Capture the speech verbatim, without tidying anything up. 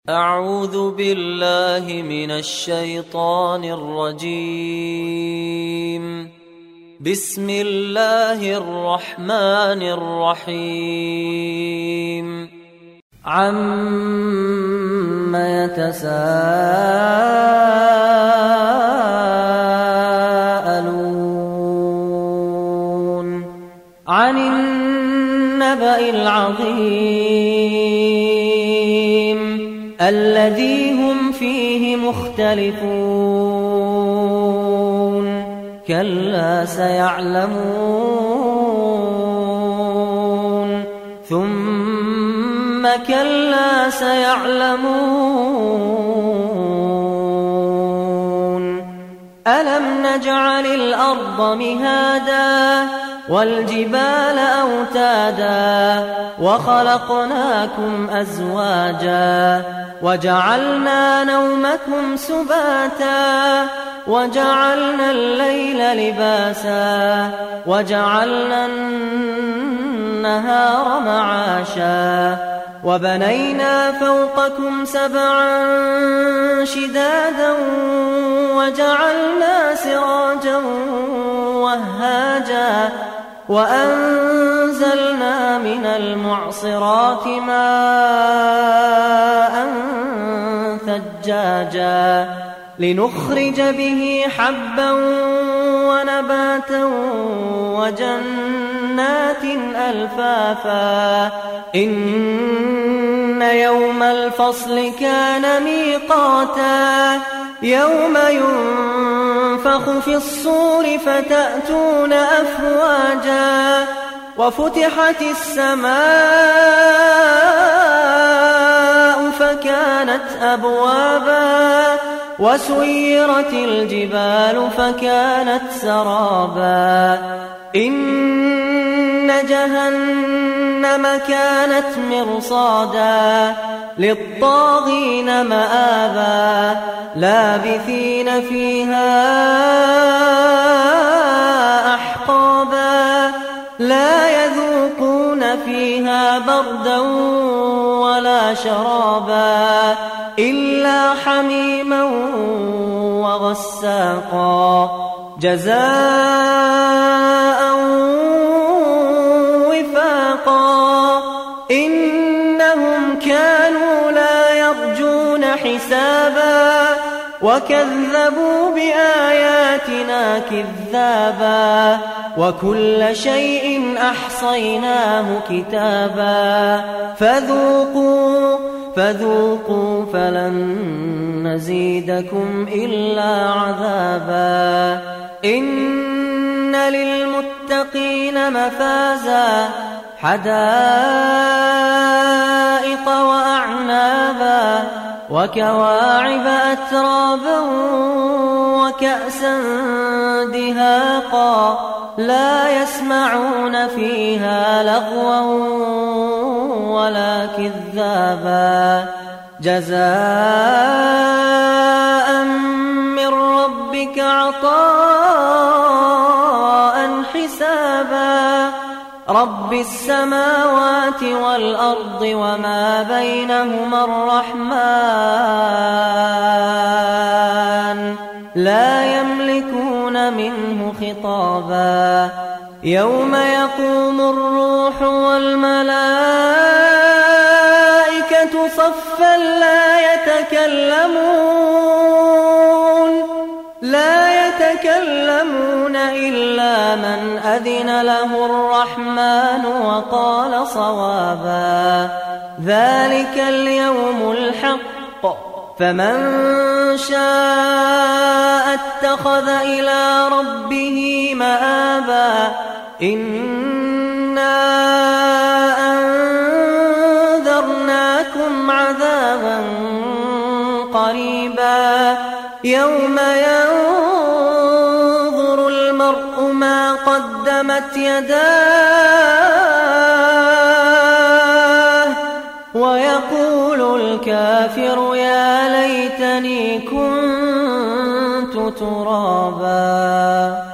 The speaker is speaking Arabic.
أعوذ بالله من الشيطان الرجيم. بسم الله الرحمن الرحيم. عما يتساءلون عن النبأ العظيم الذي هم فيه مختلفون كلا سيعلمون ثم كلا سيعلمون ألم نجعل الأرض مهادا والجبال أوتادا وخلقناكم أزواجا وجعلنا نومكم سباتا وجعلنا الليل لباسا وجعلنا النهار معاشا وبنينا فوقكم سبعا شدادا وجعلنا سراجا وهاجا وأنزلنا من المعصرات ماء ثجاجا لنخرج به حبا ونباتا وجنات ألفافا إن يوم الفصل كان ميقاتا يوم ينفخ في الصور فتأتون أفواجا وفتحت السماء فكانت أبوابا وسيرت الجبال فكانت سرابا إن جهنم كانت مرصادا للطاغين مآبا لابثين فيها أحقابا لا يذوقون فيها بردا ولا شرابا إلا حميما وغساقا جزاء وفاقا إنهم كانوا لا يرجون حسابا وكذبوا بآياتنا كذابا وكل شيء أحصيناه كتابا فذوقوا فذوقوا فلن نزيدكم إلا عذابا إن للمتقين مفازا حدائق وأعنابا وكواعب أترابا وكأسا دهاقا لا يسمعون فيها لغوا ولا كذابا جزاء من ربك عطاء حسابا رب السماوات والأرض وما بينهما الرحمن لا يملكون منه خطابا يوم يقوم الروح والملائكة صفا لا يتكلمون لا يتكلمون إلا من أذن له الرحمن وقال صوابا ذلك اليوم الحق فمن شاء اتخذ إلى ربه مآبا إنا أنذرناكم عذابا قريبا يوم ينظر المرء ما قدمت يداه ويقول الكافر يا ليتني كنت ترابا.